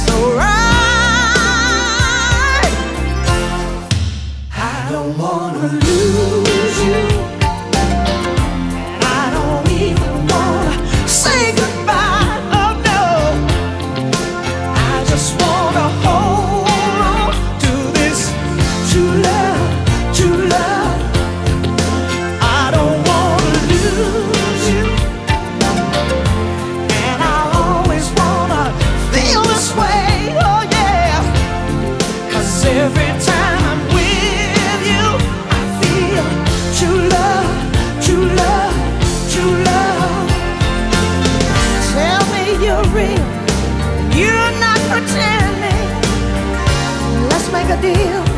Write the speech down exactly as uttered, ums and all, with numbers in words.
so right. I don't wanna lose you. I don't even wanna say goodbye. Oh no, I just wanna hold on to this true love, true love. I don't wanna lose you, and I always wanna feel this way. Oh yeah, 'cause every time I'm with you, I feel true love, true love, true love. Tell me you're real, you're not pretending. Let's make a deal.